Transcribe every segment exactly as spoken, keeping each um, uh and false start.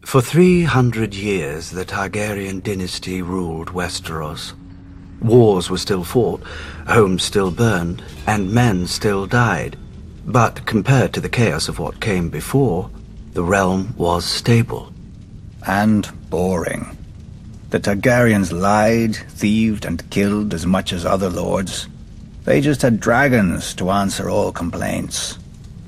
For three hundred years, the Targaryen dynasty ruled Westeros. Wars were still fought, homes still burned, and men still died. But compared to the chaos of what came before, the realm was stable. And boring. The Targaryens lied, thieved, and killed as much as other lords. They just had dragons to answer all complaints.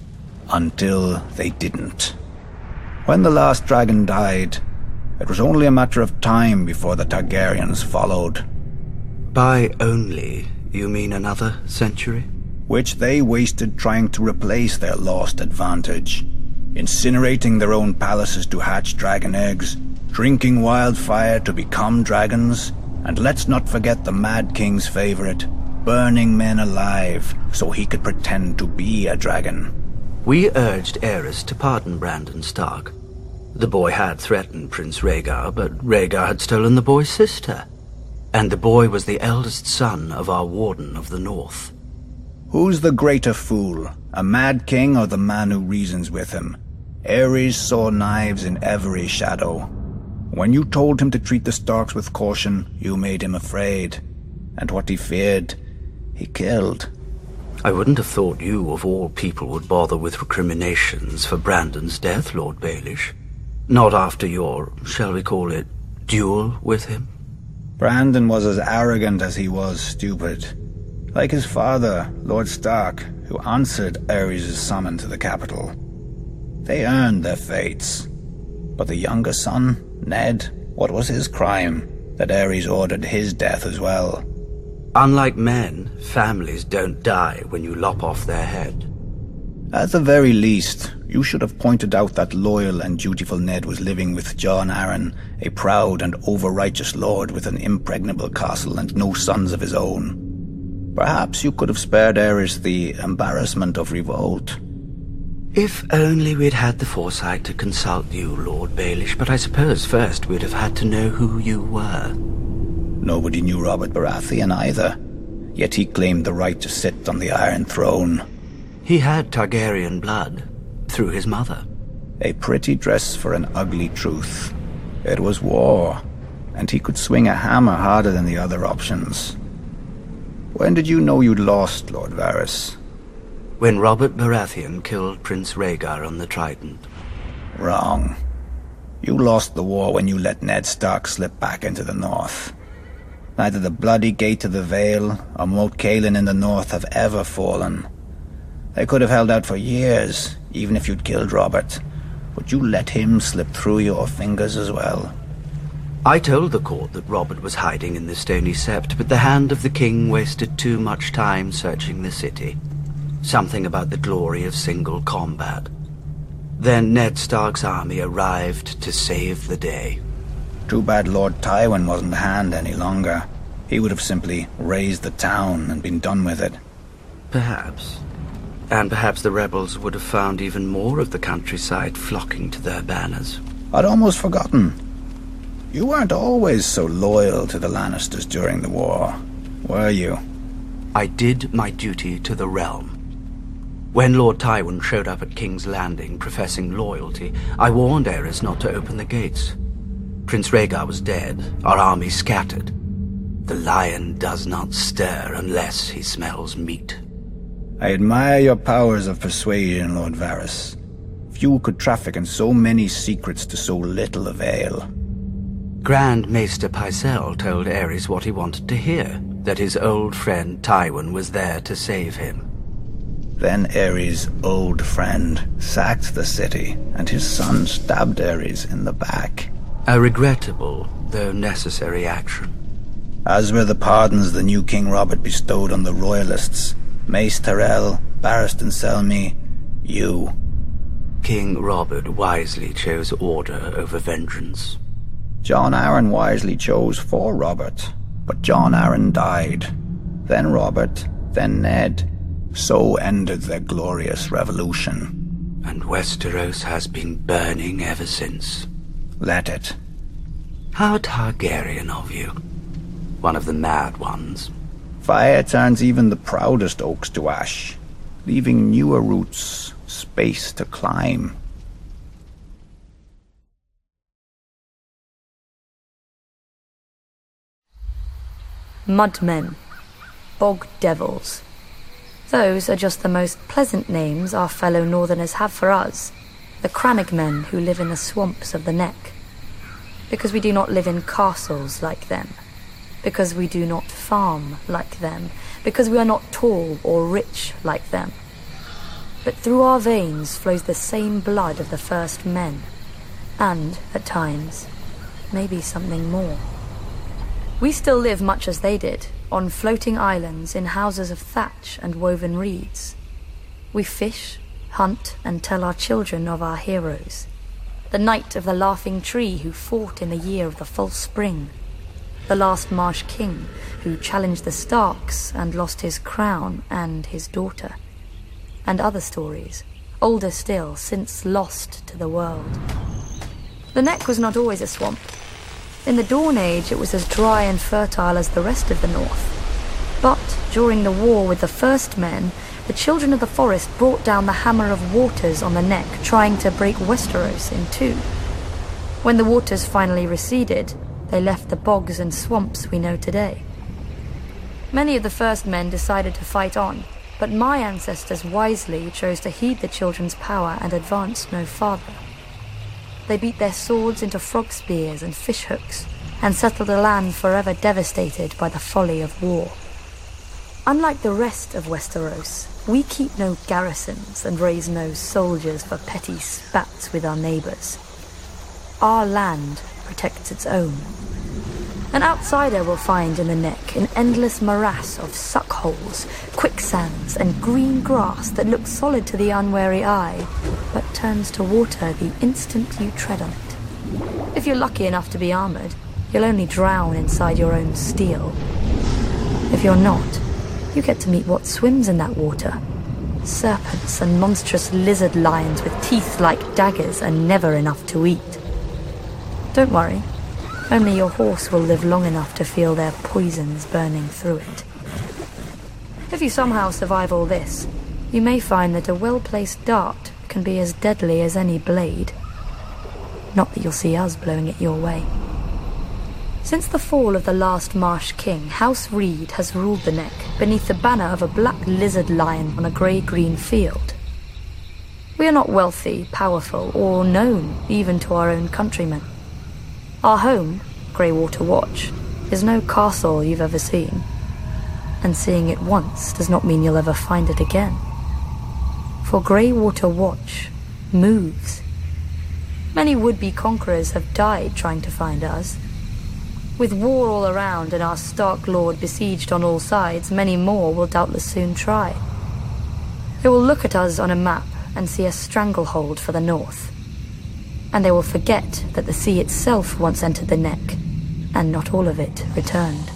Until they didn't. When the last dragon died, it was only a matter of time before the Targaryens followed. By only, you mean another century? Which they wasted trying to replace their lost advantage. Incinerating their own palaces to hatch dragon eggs, drinking wildfire to become dragons, and let's not forget the Mad King's favorite, burning men alive so he could pretend to be a dragon. We urged Aerys to pardon Brandon Stark. The boy had threatened Prince Rhaegar, but Rhaegar had stolen the boy's sister. And the boy was the eldest son of our Warden of the North. Who's the greater fool, a Mad King or the man who reasons with him? Aerys saw knives in every shadow. When you told him to treat the Starks with caution, you made him afraid. And what he feared, he killed. I wouldn't have thought you, of all people, would bother with recriminations for Brandon's death, Lord Baelish. Not after your, shall we call it, duel with him? Brandon was as arrogant as he was stupid. Like his father, Lord Stark, who answered Aerys' summon to the capital. They earned their fates. But the younger son, Ned, what was his crime, that Aerys ordered his death as well? Unlike men, families don't die when you lop off their head. At the very least, you should have pointed out that loyal and dutiful Ned was living with Jon Arryn, a proud and over-righteous lord with an impregnable castle and no sons of his own. Perhaps you could have spared Aerys the embarrassment of revolt. If only we'd had the foresight to consult you, Lord Baelish, but I suppose first we'd have had to know who you were. Nobody knew Robert Baratheon either, yet he claimed the right to sit on the Iron Throne. He had Targaryen blood, through his mother. A pretty dress for an ugly truth. It was war, and he could swing a hammer harder than the other options. When did you know you'd lost, Lord Varys? When Robert Baratheon killed Prince Rhaegar on the Trident. Wrong. You lost the war when you let Ned Stark slip back into the north. Neither the bloody Gate of the Vale or Moat Cailin in the north have ever fallen. They could have held out for years, even if you'd killed Robert. But you let him slip through your fingers as well. I told the court that Robert was hiding in the Stony Sept, but the hand of the king wasted too much time searching the city. Something about the glory of single combat. Then Ned Stark's army arrived to save the day. Too bad Lord Tywin wasn't the hand any longer. He would have simply razed the town and been done with it. Perhaps. And perhaps the rebels would have found even more of the countryside flocking to their banners. I'd almost forgotten. You weren't always so loyal to the Lannisters during the war, were you? I did my duty to the realm. When Lord Tywin showed up at King's Landing professing loyalty, I warned Aerys not to open the gates. Prince Rhaegar was dead, our army scattered. The lion does not stir unless he smells meat. I admire your powers of persuasion, Lord Varys. Few could traffic in so many secrets to so little avail. Grand Maester Pycelle told Aerys what he wanted to hear, that his old friend Tywin was there to save him. Then Aerys' old friend sacked the city, and his son stabbed Aerys in the back. A regrettable, though necessary action. As were the pardons the new King Robert bestowed on the Royalists. Mace Tyrell, Barristan Selmy, you. King Robert wisely chose order over vengeance. Jon Arryn wisely chose for Robert, but Jon Arryn died. Then Robert, then Ned. So ended their glorious revolution. And Westeros has been burning ever since. Let it. How Targaryen of you. One of the mad ones. Fire turns even the proudest oaks to ash, leaving newer roots space to climb. mudmen, bog devils. Those are just the most pleasant names our fellow northerners have for us, the Crannogmen who live in the swamps of the Neck. Because we do not live in castles like them, because we do not farm like them, because we are not tall or rich like them. But through our veins flows the same blood of the first men, and, at times, maybe something more. We still live much as they did, on floating islands in houses of thatch and woven reeds. We fish, hunt, and tell our children of our heroes. The knight of the laughing tree who fought in the year of the false spring. The last Marsh king who challenged the Starks and lost his crown and his daughter. And other stories, older still, since lost to the world. The Neck was not always a swamp. In the Dawn Age, it was as dry and fertile as the rest of the north. But during the war with the First Men, the children of the forest brought down the hammer of waters on the Neck, trying to break Westeros in two. When the waters finally receded, they left the bogs and swamps we know today. Many of the First Men decided to fight on, but my ancestors wisely chose to heed the children's power and advance no farther. They beat their swords into frog spears and fish hooks, and settled a land forever devastated by the folly of war. Unlike the rest of Westeros, we keep no garrisons and raise no soldiers for petty spats with our neighbours. Our land protects its own. An outsider will find in the Neck an endless morass of suckholes, quicksands, and green grass that looks solid to the unwary eye, but turns to water the instant you tread on it. If you're lucky enough to be armoured, you'll only drown inside your own steel. If you're not, you get to meet what swims in that water. Serpents and monstrous lizard lions with teeth like daggers and never enough to eat. Don't worry. Only your horse will live long enough to feel their poisons burning through it. If you somehow survive all this, you may find that a well-placed dart can be as deadly as any blade. Not that you'll see us blowing it your way. Since the fall of the last Marsh king, House Reed has ruled the Neck beneath the banner of a black lizard lion on a grey-green field. We are not wealthy, powerful, or known even to our own countrymen. Our home, Greywater Watch, is no castle you've ever seen. And seeing it once does not mean you'll ever find it again. For Greywater Watch moves. Many would-be conquerors have died trying to find us. With war all around and our Stark Lord besieged on all sides, many more will doubtless soon try. They will look at us on a map and see a stranglehold for the north. And they will forget that the sea itself once entered the Neck, and not all of it returned.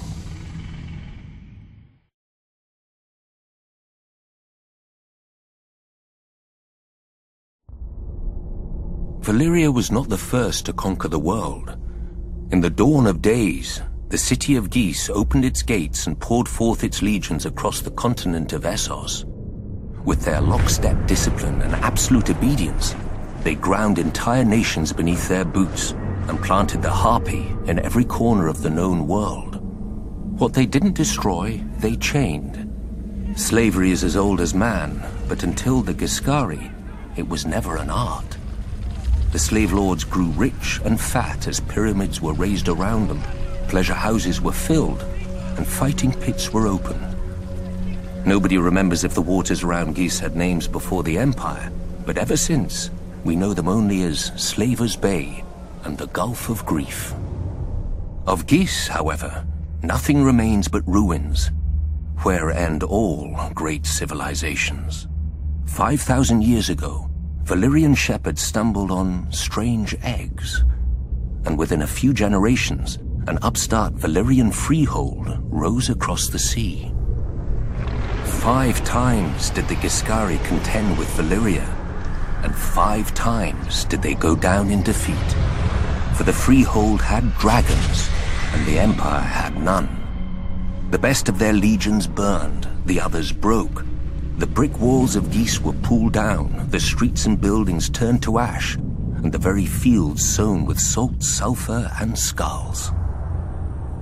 Valyria was not the first to conquer the world. In the dawn of days, the city of Ghis opened its gates and poured forth its legions across the continent of Essos. With their lockstep discipline and absolute obedience, they ground entire nations beneath their boots and planted the Harpy in every corner of the known world. What they didn't destroy, they chained. Slavery is as old as man, but until the Giscari, it was never an art. The slave lords grew rich and fat as pyramids were raised around them, pleasure houses were filled, and fighting pits were opened. Nobody remembers if the waters around Ghis had names before the Empire, but ever since, we know them only as Slaver's Bay and the Gulf of Grief. Of Ghis, however, nothing remains but ruins, where end all great civilizations. Five thousand years ago, Valyrian shepherds stumbled on strange eggs, and within a few generations, an upstart Valyrian freehold rose across the sea. Five times did the Giscari contend with Valyria, and five times did they go down in defeat. For the freehold had dragons, and the Empire had none. The best of their legions burned, the others broke. The brick walls of Ghis were pulled down, the streets and buildings turned to ash, and the very fields sown with salt, sulfur, and skulls.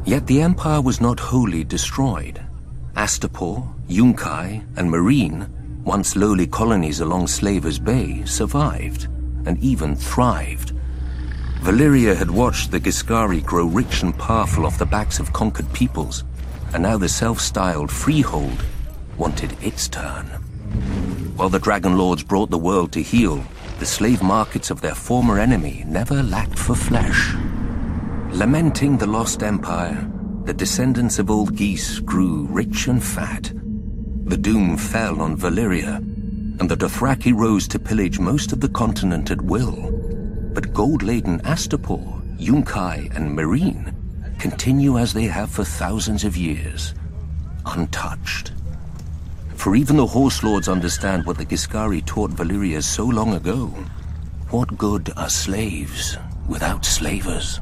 Yet the empire was not wholly destroyed. Astapor, Yunkai, and Meereen, once lowly colonies along Slaver's Bay, survived, and even thrived. Valyria had watched the Giscari grow rich and powerful off the backs of conquered peoples, and now the self-styled Freehold wanted its turn. While the Dragon Lords brought the world to heel, the slave markets of their former enemy never lacked for flesh. Lamenting the lost empire, the descendants of old Geese grew rich and fat. The doom fell on Valyria, and the Dothraki rose to pillage most of the continent at will. But gold-laden Astapor, Yunkai, and Meereen continue as they have for thousands of years, untouched. For even the Horse Lords understand what the Giscari taught Valyria so long ago. What good are slaves without slavers?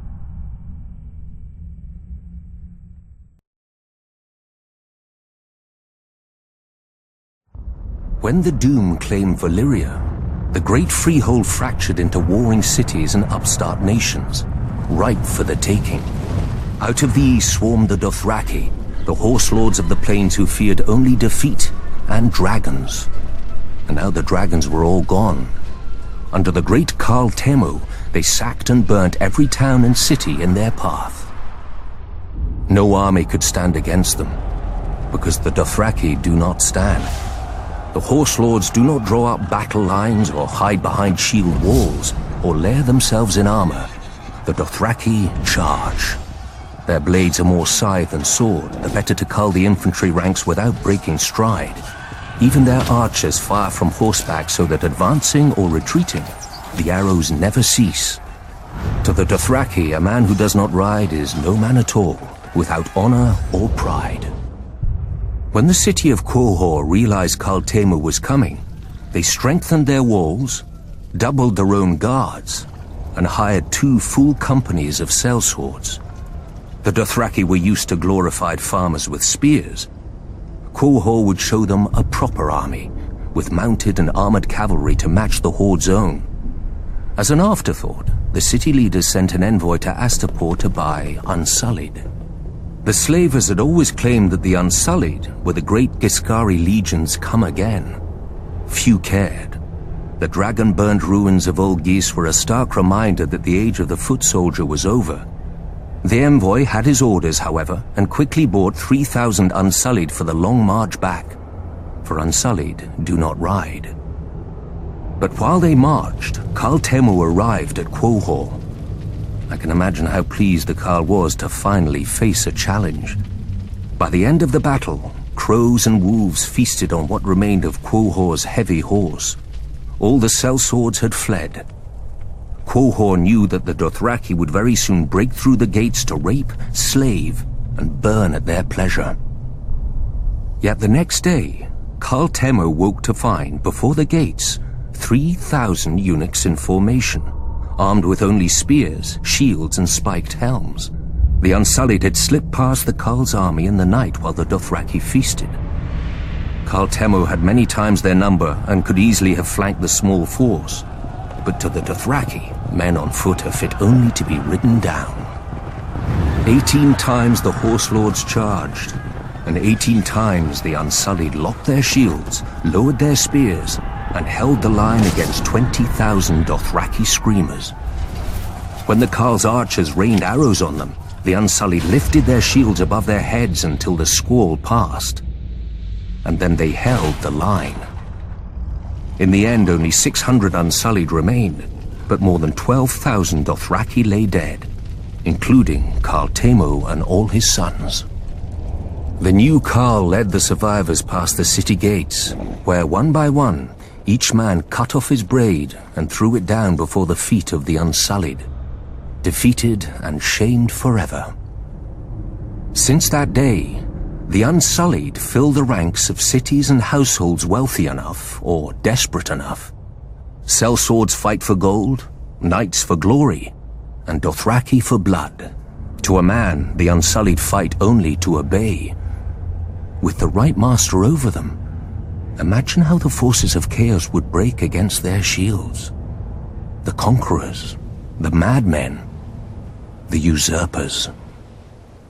When the Doom claimed Valyria, the great Freehold fractured into warring cities and upstart nations, ripe for the taking. Out of the east swarmed the Dothraki, the Horse Lords of the Plains who feared only defeat and dragons. And now the dragons were all gone. Under the great Karl Temu, they sacked and burnt every town and city in their path. No army could stand against them, because the Dothraki do not stand. The Horse Lords do not draw up battle lines or hide behind shield walls or lair themselves in armor. The Dothraki charge. Their blades are more scythe than sword, the better to cull the infantry ranks without breaking stride. Even their archers fire from horseback so that advancing or retreating, the arrows never cease. To the Dothraki, a man who does not ride is no man at all, without honor or pride. When the city of Quohor realized Karl Temu was coming, they strengthened their walls, doubled their own guards, and hired two full companies of sellswords. The Dothraki were used to glorified farmers with spears. Quohor would show them a proper army, with mounted and armored cavalry to match the Horde's own. As an afterthought, the city leaders sent an envoy to Astapor to buy Unsullied. The slavers had always claimed that the Unsullied were the great Giscari legions come again. Few cared. The dragon-burned ruins of Old Geese were a stark reminder that the age of the foot soldier was over. The envoy had his orders, however, and quickly bought three thousand Unsullied for the long march back. For Unsullied do not ride. But while they marched, Karl Temu arrived at Quohor. I can imagine how pleased the Karl was to finally face a challenge. By the end of the battle, crows and wolves feasted on what remained of Quohor's heavy horse. All the sellswords had fled. Quohor knew that the Dothraki would very soon break through the gates to rape, slave, and burn at their pleasure. Yet the next day, Karl Temu woke to find, before the gates, three thousand eunuchs in formation, armed with only spears, shields, and spiked helms. The Unsullied had slipped past the Karl's army in the night while the Dothraki feasted. Karl Temu had many times their number and could easily have flanked the small force. But to the Dothraki, men on foot are fit only to be ridden down. Eighteen times the Horse Lords charged, and eighteen times the Unsullied locked their shields, lowered their spears, and held the line against twenty thousand Dothraki screamers. When the Karl's archers rained arrows on them, the Unsullied lifted their shields above their heads until the squall passed. And then they held the line. In the end, only six hundred Unsullied remained, but more than twelve thousand Dothraki lay dead, including Karl Temu and all his sons. The new Karl led the survivors past the city gates, where one by one, each man cut off his braid and threw it down before the feet of the Unsullied, defeated and shamed forever. Since that day, the Unsullied fill the ranks of cities and households wealthy enough, or desperate enough. Sellswords fight for gold, knights for glory, and Dothraki for blood. To a man, the Unsullied fight only to obey. With the right master over them, imagine how the forces of chaos would break against their shields. The conquerors, the madmen, the usurpers.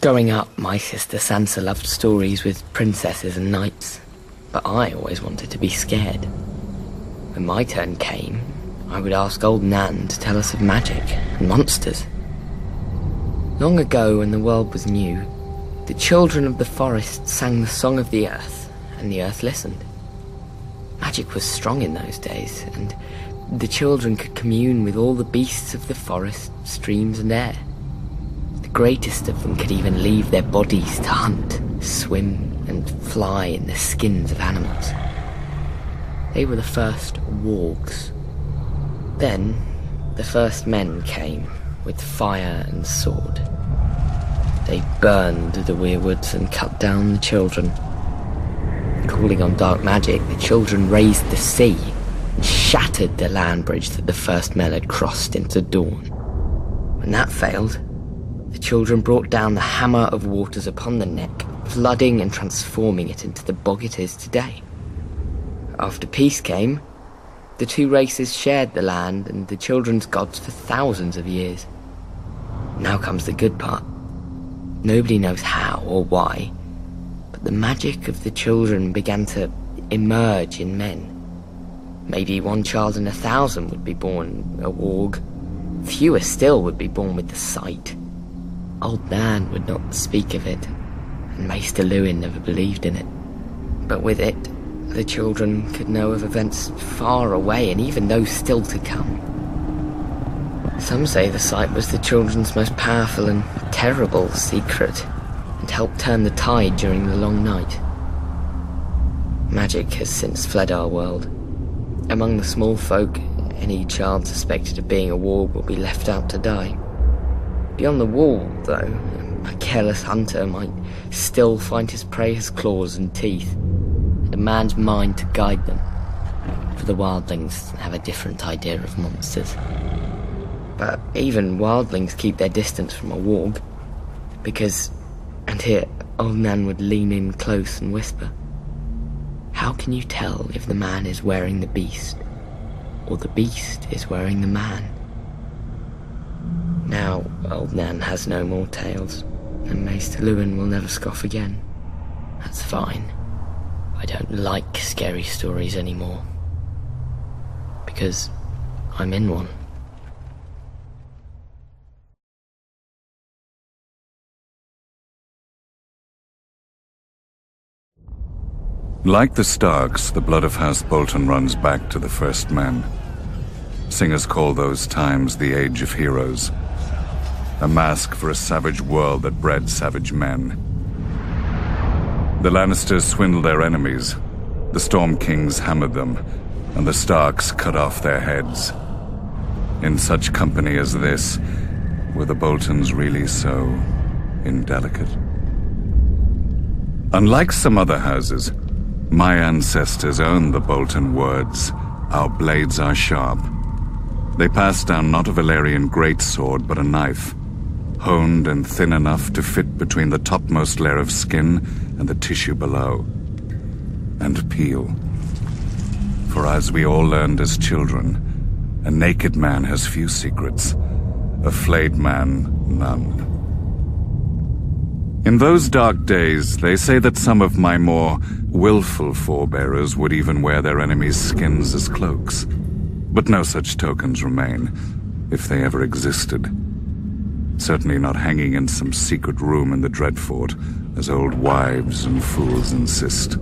Growing up, my sister Sansa loved stories with princesses and knights, but I always wanted to be scared. When my turn came, I would ask Old Nan to tell us of magic and monsters. Long ago, when the world was new, the children of the forest sang the song of the earth, and the earth listened. Magic was strong in those days, and the children could commune with all the beasts of the forest, streams and air. The greatest of them could even leave their bodies to hunt, swim and fly in the skins of animals. They were the first wargs. Then, the first men came with fire and sword. They burned the weirwoods and cut down the children. Calling on dark magic, the children raised the sea and shattered the land bridge that the first men had crossed into dawn. When that failed, the children brought down the hammer of waters upon the neck, flooding and transforming it into the bog it is today. After peace came, the two races shared the land and the children's gods for thousands of years. Now comes the good part. Nobody knows how or why, but the magic of the children began to emerge in men. Maybe one child in a thousand would be born a warg. Fewer still would be born with the sight. Old Nan would not speak of it, and Maester Luwin never believed in it. But with it, the children could know of events far away and even those still to come. Some say the sight was the children's most powerful and terrible secret, and helped turn the tide during the long night. Magic has since fled our world. Among the small folk, any child suspected of being a warg will be left out to die. Beyond the wall, though, a careless hunter might still find his prey has claws and teeth, and a man's mind to guide them, for the wildlings have a different idea of monsters. But even wildlings keep their distance from a warg, because, and here Old Nan would lean in close and whisper, how can you tell if the man is wearing the beast, or the beast is wearing the man? Now Old Nan has no more tales, and Maester Luwin will never scoff again. That's fine. I don't like scary stories anymore, because I'm in one. Like the Starks, the blood of House Bolton runs back to the first men. Singers call those times the Age of Heroes, a mask for a savage world that bred savage men. The Lannisters swindled their enemies, the Storm Kings hammered them, and the Starks cut off their heads. In such company as this, were the Boltons really so indelicate? Unlike some other houses, my ancestors owned the Bolton words, "Our blades are sharp." They passed down not a Valyrian greatsword, but a knife, honed and thin enough to fit between the topmost layer of skin and the tissue below, and peel. For as we all learned as children, a naked man has few secrets, a flayed man none. In those dark days, they say that some of my more willful forebearers would even wear their enemies' skins as cloaks. But no such tokens remain, if they ever existed. Certainly not hanging in some secret room in the Dreadfort, as old wives and fools insist.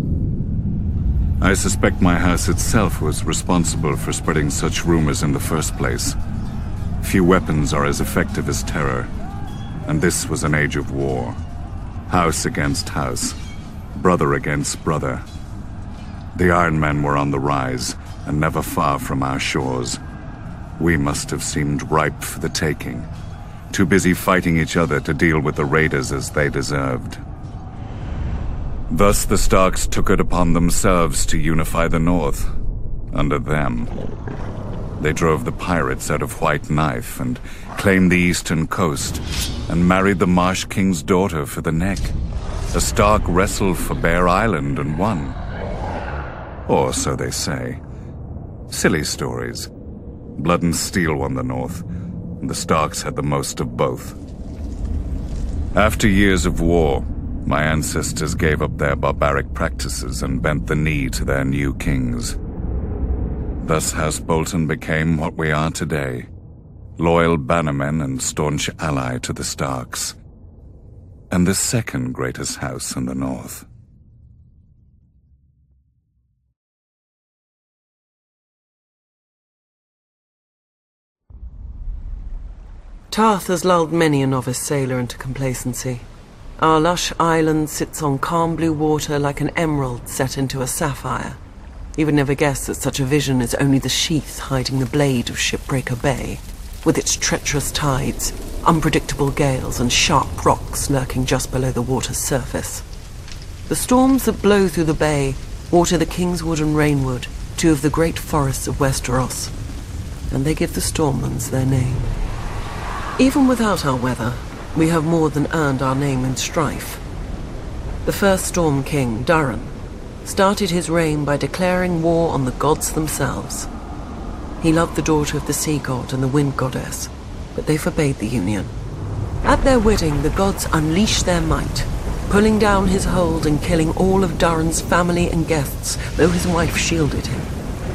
I suspect my house itself was responsible for spreading such rumors in the first place. Few weapons are as effective as terror, and this was an age of war. House against house, brother against brother. The Iron Men were on the rise, and never far from our shores. We must have seemed ripe for the taking, too busy fighting each other to deal with the raiders as they deserved. Thus the Starks took it upon themselves to unify the North, under them. They drove the pirates out of White Knife and claimed the eastern coast, and married the Marsh King's daughter for the neck. A Stark wrestled for Bear Island and won. Or so they say. Silly stories. Blood and Steel won the North, and the Starks had the most of both. After years of war, my ancestors gave up their barbaric practices and bent the knee to their new kings. Thus House Bolton became what we are today, loyal bannermen and staunch ally to the Starks, and the second greatest house in the north. Tarth has lulled many a novice sailor into complacency. Our lush island sits on calm blue water like an emerald set into a sapphire. You would never guess that such a vision is only the sheath hiding the blade of Shipbreaker Bay, with its treacherous tides, unpredictable gales, and sharp rocks lurking just below the water's surface. The storms that blow through the bay water the Kingswood and Rainwood, two of the great forests of Westeros, and they give the Stormlands their name. Even without our weather, we have more than earned our name in strife. The first Storm King, Durin, started his reign by declaring war on the gods themselves. He loved the daughter of the sea god and the wind goddess, but they forbade the union. At their wedding, the gods unleashed their might, pulling down his hold and killing all of Durin's family and guests, though his wife shielded him.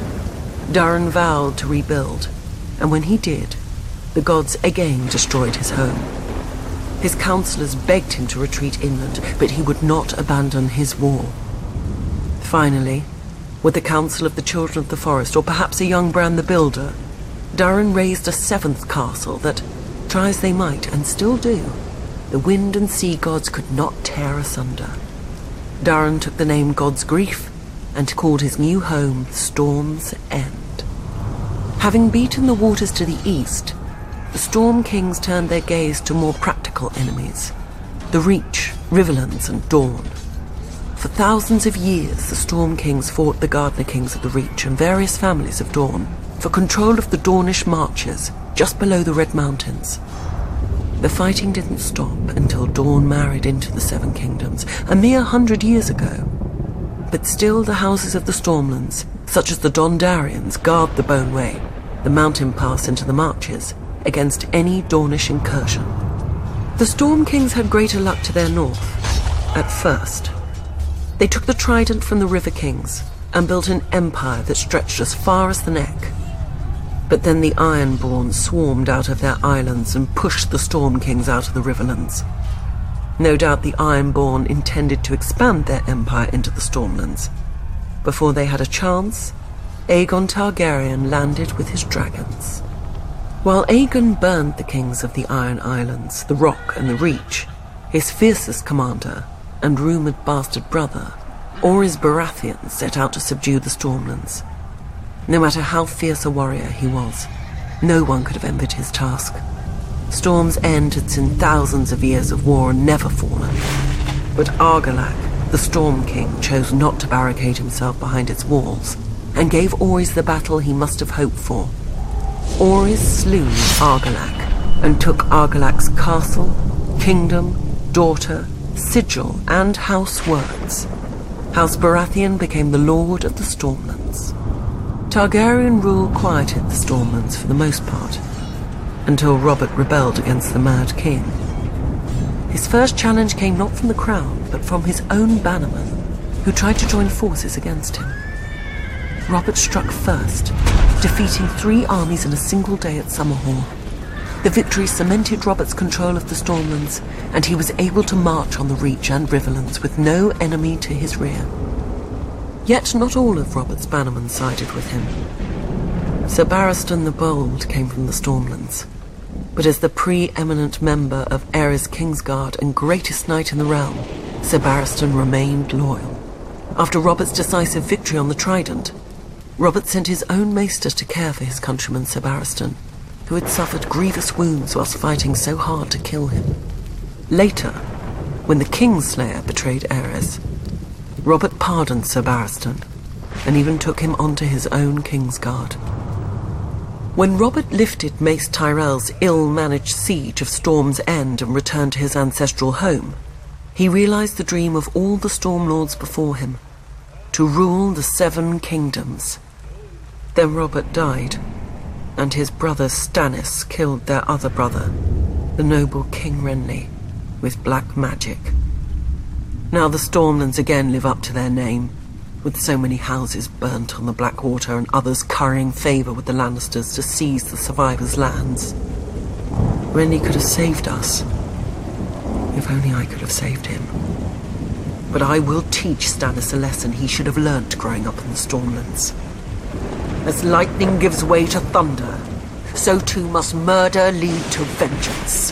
Durin vowed to rebuild, and when he did, the gods again destroyed his home. His counselors begged him to retreat inland, but he would not abandon his war. Finally, with the counsel of the Children of the Forest, or perhaps a young Bran the Builder, Durin raised a seventh castle that, try as they might, and still do, the wind and sea gods could not tear asunder. Durin took the name God's Grief and called his new home Storm's End. Having beaten the waters to the east, the Storm Kings turned their gaze to more practical enemies, the Reach, Riverlands, and Dorne. For thousands of years, the Storm Kings fought the Gardener Kings of the Reach and various families of Dorne for control of the Dornish marches just below the Red Mountains. The fighting didn't stop until Dorne married into the Seven Kingdoms, a mere hundred years ago. But still the houses of the Stormlands, such as the Dondarians, guard the Boneway, the mountain pass into the marches, against any Dornish incursion. The Storm Kings had greater luck to their north, at first. They took the trident from the River Kings and built an empire that stretched as far as the Neck. But then the Ironborn swarmed out of their islands and pushed the Storm Kings out of the Riverlands. No doubt the Ironborn intended to expand their empire into the Stormlands. Before they had a chance, Aegon Targaryen landed with his dragons. While Aegon burned the kings of the Iron Islands, the Rock and the Reach, his fiercest commander and rumoured bastard brother, Orys Baratheon, set out to subdue the Stormlands. No matter how fierce a warrior he was, no one could have envied his task. Storm's End had seen thousands of years of war and never fallen. But Argilac, the Storm King, chose not to barricade himself behind its walls, and gave Orys the battle he must have hoped for. Orys slew Argilac, and took Argilac's castle, kingdom, daughter, sigil, and house words. House Baratheon became the lord of the Stormlands. Targaryen rule quieted the Stormlands for the most part, until Robert rebelled against the Mad King. His first challenge came not from the crown, but from his own bannermen, who tried to join forces against him. Robert struck first, defeating three armies in a single day at Summerhall. The victory cemented Robert's control of the Stormlands, and he was able to march on the Reach and Riverlands with no enemy to his rear. Yet not all of Robert's bannermen sided with him. Sir Barristan the Bold came from the Stormlands, but as the pre-eminent member of Aerys Kingsguard and greatest knight in the realm, Sir Barristan remained loyal. After Robert's decisive victory on the Trident, Robert sent his own maester to care for his countryman Sir Barristan, who had suffered grievous wounds whilst fighting so hard to kill him. Later, when the Kingslayer betrayed Aerys, Robert pardoned Sir Barristan, and even took him onto his own Kingsguard. When Robert lifted Mace Tyrell's ill-managed siege of Storm's End and returned to his ancestral home, he realized the dream of all the Stormlords before him, to rule the Seven Kingdoms. Then Robert died, and his brother Stannis killed their other brother, the noble King Renly. with black magic. Now the Stormlands again live up to their name, with so many houses burnt on the Blackwater and others currying favour with the Lannisters to seize the survivors' lands. Renly could have saved us. If only I could have saved him. But I will teach Stannis a lesson he should have learnt growing up in the Stormlands. As lightning gives way to thunder, so too must murder lead to vengeance.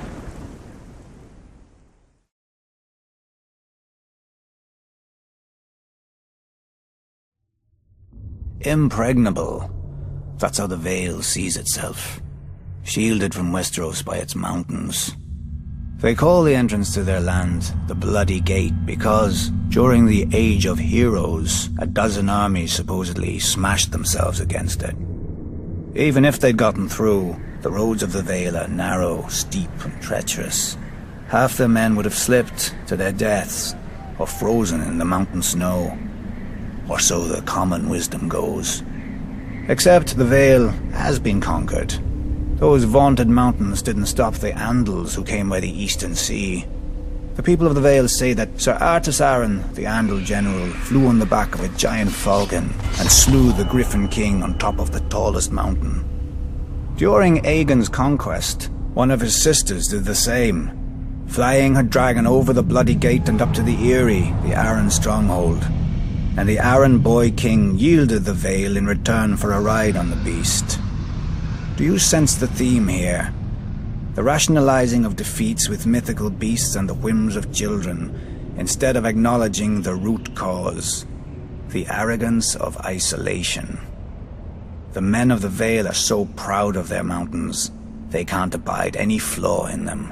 Impregnable. That's how the Vale sees itself. Shielded from Westeros by its mountains. They call the entrance to their land the Bloody Gate because, during the Age of Heroes, a dozen armies supposedly smashed themselves against it. Even if they'd gotten through, the roads of the Vale are narrow, steep, and treacherous. Half their men would have slipped to their deaths, or frozen in the mountain snow. Or so the common wisdom goes. Except the Vale has been conquered. Those vaunted mountains didn't stop the Andals who came by the Eastern Sea. The people of the Vale say that Sir Artus Arryn, the Andal general, flew on the back of a giant falcon and slew the Griffin King on top of the tallest mountain. During Aegon's conquest, one of his sisters did the same, flying her dragon over the Bloody Gate and up to the Eyrie, the Arryn stronghold. And the Arryn boy king yielded the Vale in return for a ride on the beast. Do you sense the theme here? The rationalizing of defeats with mythical beasts and the whims of children, instead of acknowledging the root cause, the arrogance of isolation. The men of the Vale are so proud of their mountains, they can't abide any flaw in them.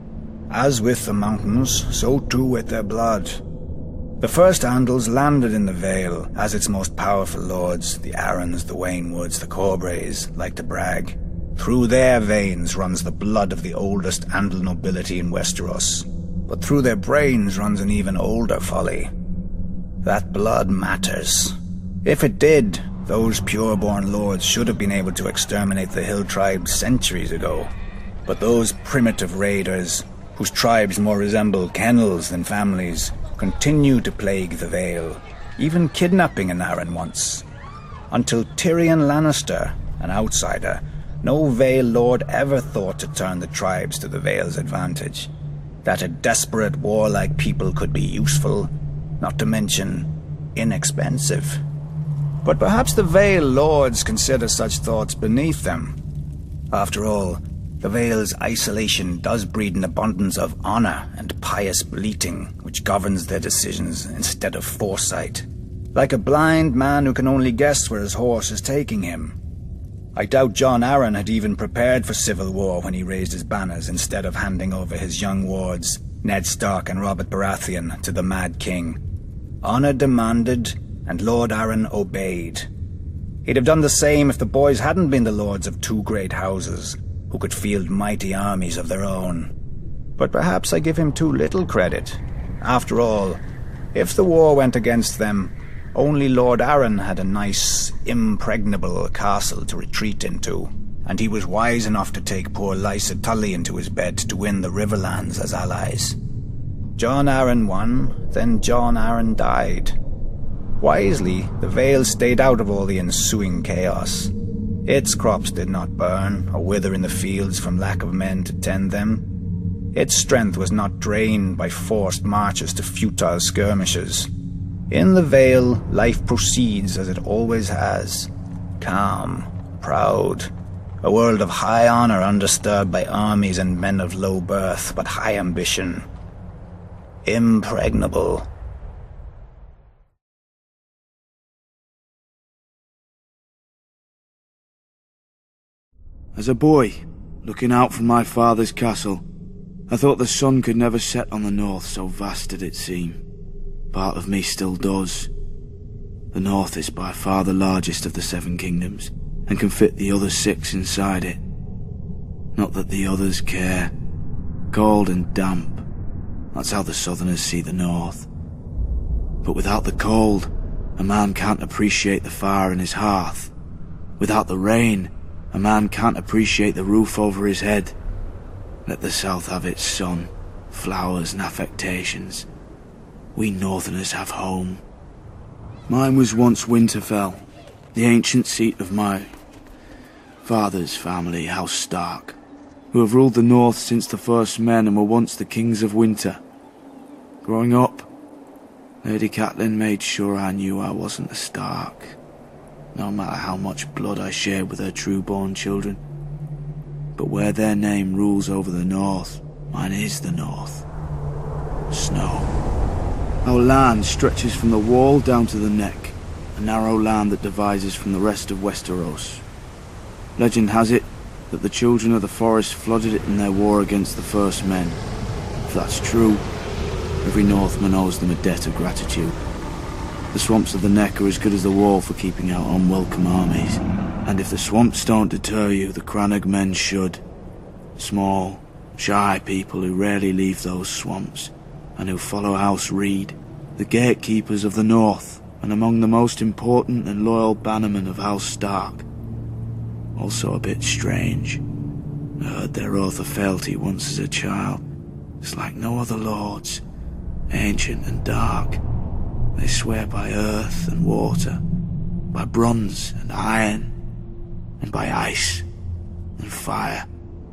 As with the mountains, so too with their blood. The first Andals landed in the Vale as its most powerful lords, the Arryns, the Waynwoods, the Corbrays, like to brag. Through their veins runs the blood of the oldest Andal nobility in Westeros, but through their brains runs an even older folly. That blood matters. If it did, those pure-born lords should have been able to exterminate the hill tribes centuries ago. But those primitive raiders, whose tribes more resemble kennels than families, continue to plague the Vale, even kidnapping an Arryn once. Until Tyrion Lannister, an outsider, no Vale lord ever thought to turn the tribes to the Vale's advantage. That a desperate, warlike people could be useful, not to mention inexpensive. But perhaps the Vale lords consider such thoughts beneath them. After all, the Vale's isolation does breed an abundance of honor and pious bleating, which governs their decisions instead of foresight. Like a blind man who can only guess where his horse is taking him. I doubt Jon Arryn had even prepared for civil war when he raised his banners instead of handing over his young wards, Ned Stark and Robert Baratheon, to the Mad King. Honor demanded, and Lord Arryn obeyed. He'd have done the same if the boys hadn't been the lords of two great houses, who could field mighty armies of their own. But perhaps I give him too little credit. After all, if the war went against them, only Lord Arryn had a nice, impregnable castle to retreat into, and he was wise enough to take poor Lysa Tully into his bed to win the Riverlands as allies. Jon Arryn won, then Jon Arryn died. Wisely, the Vale stayed out of all the ensuing chaos. Its crops did not burn or wither in the fields from lack of men to tend them. Its strength was not drained by forced marches to futile skirmishes. In the Vale, life proceeds as it always has. Calm, proud. A world of high honor undisturbed by armies and men of low birth, but high ambition. Impregnable. As a boy, looking out from my father's castle, I thought the sun could never set on the north, so vast did it seem. Part of me still does. The north is by far the largest of the Seven Kingdoms, and can fit the other six inside it. Not that the others care. Cold and damp. That's how the southerners see the north. But without the cold, a man can't appreciate the fire in his hearth. Without the rain, a man can't appreciate the roof over his head. Let the south have its sun, flowers and affectations. We Northerners have home. Mine was once Winterfell, the ancient seat of my father's family, House Stark, who have ruled the North since the first men and were once the kings of winter. Growing up, Lady Catelyn made sure I knew I wasn't a Stark, no matter how much blood I shared with her true-born children. But where their name rules over the North, mine is the North. Snow. Our land stretches from the wall down to the neck, a narrow land that divides us from the rest of Westeros. Legend has it that the children of the forest flooded it in their war against the First Men. If that's true, every Northman owes them a debt of gratitude. The swamps of the neck are as good as the wall for keeping out unwelcome armies. And if the swamps don't deter you, the Crannog men should. Small, shy people who rarely leave those swamps, and who follow House Reed, the gatekeepers of the North, and among the most important and loyal bannermen of House Stark. Also a bit strange. I heard their oath of fealty once as a child. It's like no other lords, ancient and dark. They swear by earth and water, by bronze and iron, and by ice and fire.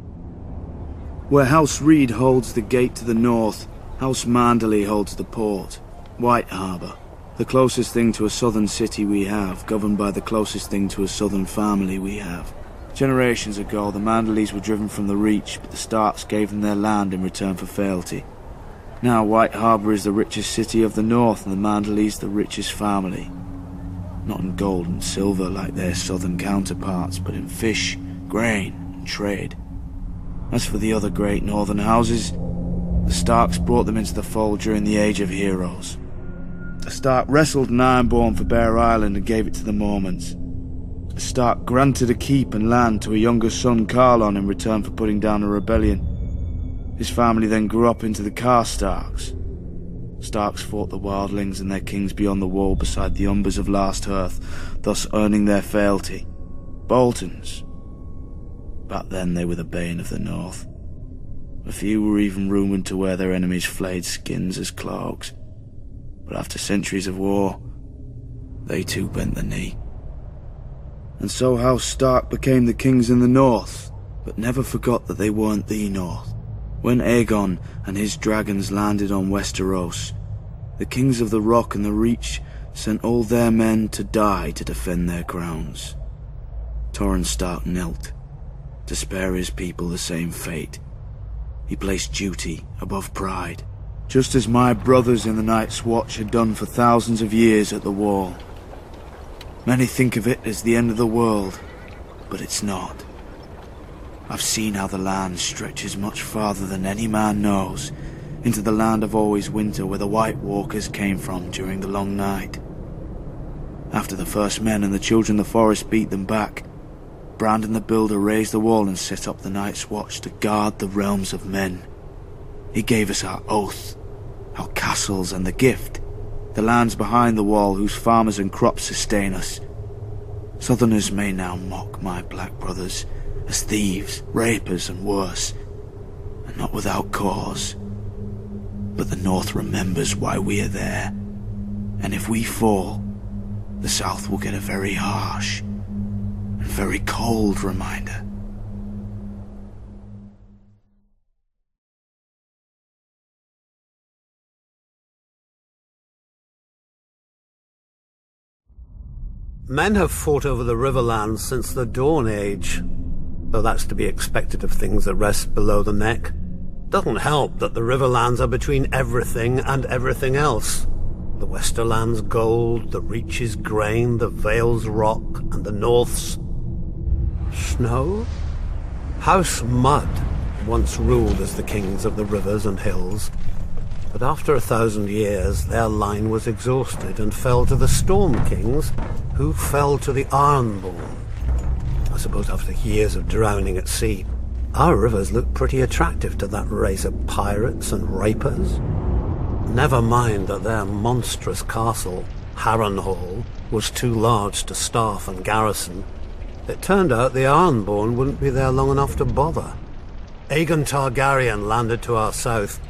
Where House Reed holds the gate to the north, House Manderley holds the port, White Harbour, the closest thing to a southern city we have, governed by the closest thing to a southern family we have. Generations ago, the Manderleys were driven from the Reach, but the Starks gave them their land in return for fealty. Now White Harbour is the richest city of the north, and the Manderleys the richest family. Not in gold and silver like their southern counterparts, but in fish, grain, and trade. As for the other great northern houses, the Starks brought them into the fold during the Age of Heroes. The Stark wrestled an Ironborn for Bear Island and gave it to the Mormonts. The Stark granted a keep and land to a younger son, Carlon, in return for putting down a rebellion. His family then grew up into the Karstarks. Starks fought the wildlings and their kings beyond the wall beside the Umbers of Last Hearth, thus earning their fealty. Boltons. Back then they were the bane of the North. A few were even rumoured to wear their enemies' flayed skins as cloaks. But after centuries of war, they too bent the knee. And so House Stark became the kings in the North, but never forgot that they weren't the North. When Aegon and his dragons landed on Westeros, the kings of the Rock and the Reach sent all their men to die to defend their crowns. Torrhen Stark knelt, to spare his people the same fate. He placed duty above pride, just as my brothers in the Night's Watch had done for thousands of years at the Wall. Many think of it as the end of the world, but it's not. I've seen how the land stretches much farther than any man knows, into the land of always winter where the White Walkers came from during the long night. After the first men and the children of the forest beat them back, Brandon the Builder raised the wall and set up the Night's Watch to guard the realms of men. He gave us our oath, our castles and the gift, the lands behind the wall whose farmers and crops sustain us. Southerners may now mock my black brothers as thieves, rapers and worse, and not without cause. But the North remembers why we are there, and if we fall, the South will get a very harsh and very cold reminder. Men have fought over the Riverlands since the Dawn Age, though that's to be expected of things that rest below the neck. Doesn't help that the Riverlands are between everything and everything else. The Westerlands gold, the Reaches grain, the Vales rock, and the North's snow? House Mud once ruled as the kings of the rivers and hills, but after a thousand years their line was exhausted and fell to the Storm Kings, who fell to the Ironborn. I suppose after years of drowning at sea, our rivers look pretty attractive to that race of pirates and rapers. Never mind that their monstrous castle, Harrenhal, was too large to staff and garrison. It turned out the Ironborn wouldn't be there long enough to bother. Aegon Targaryen landed to our south,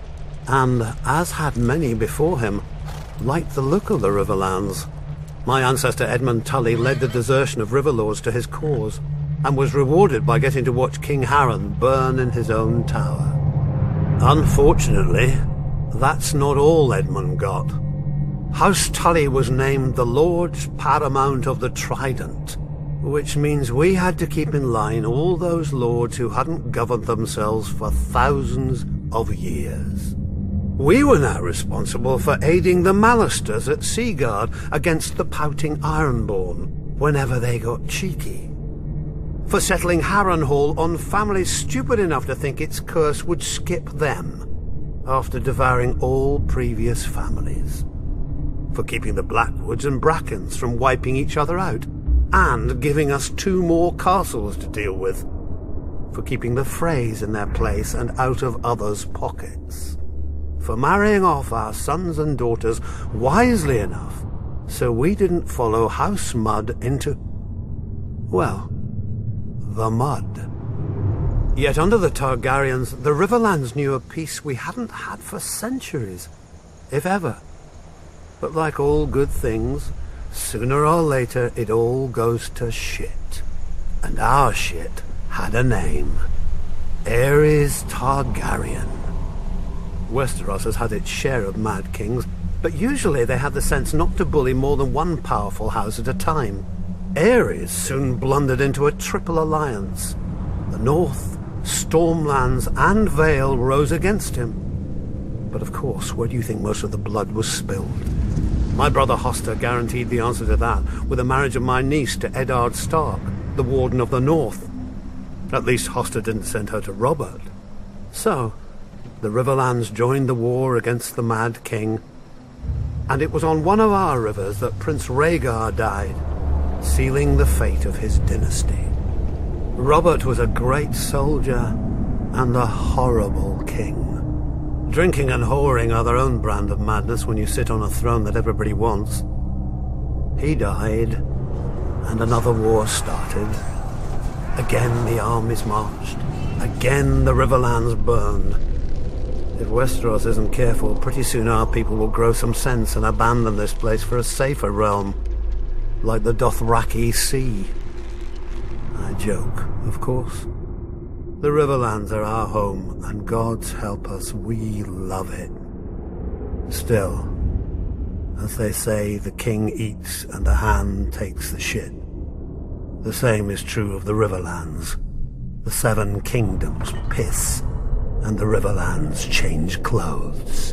and, as had many before him, liked the look of the Riverlands. My ancestor Edmund Tully led the desertion of Riverlords to his cause, and was rewarded by getting to watch King Harren burn in his own tower. Unfortunately, that's not all Edmund got. House Tully was named the Lords Paramount of the Trident, which means we had to keep in line all those lords who hadn't governed themselves for thousands of years. We were now responsible for aiding the Malasters at Seaguard against the pouting Ironborn whenever they got cheeky. For settling Harrenhal on families stupid enough to think its curse would skip them after devouring all previous families. For keeping the Blackwoods and Brackens from wiping each other out, and giving us two more castles to deal with. For keeping the Freys in their place and out of others' pockets. For marrying off our sons and daughters wisely enough so we didn't follow House Mud into, well, the mud. Yet under the Targaryens, the Riverlands knew a peace we hadn't had for centuries, if ever. But like all good things, sooner or later it all goes to shit. And our shit had a name. Aerys Targaryen. Westeros has had its share of Mad Kings, but usually they had the sense not to bully more than one powerful house at a time. Aerys soon blundered into a triple alliance. The North, Stormlands, and Vale rose against him. But of course, where do you think most of the blood was spilled? My brother Hoster guaranteed the answer to that with the marriage of my niece to Eddard Stark, the Warden of the North. At least Hoster didn't send her to Robert. So, the Riverlands joined the war against the Mad King, and it was on one of our rivers that Prince Rhaegar died, sealing the fate of his dynasty. Robert was a great soldier and a horrible king. Drinking and whoring are their own brand of madness when you sit on a throne that everybody wants. He died, and another war started. Again the armies marched. Again the Riverlands burned. If Westeros isn't careful, pretty soon our people will grow some sense and abandon this place for a safer realm, like the Dothraki Sea. I joke, of course. The Riverlands are our home, and God's help us, we love it. Still, as they say, the king eats and the hand takes the shit. The same is true of the Riverlands. The Seven Kingdoms piss, and the Riverlands change clothes.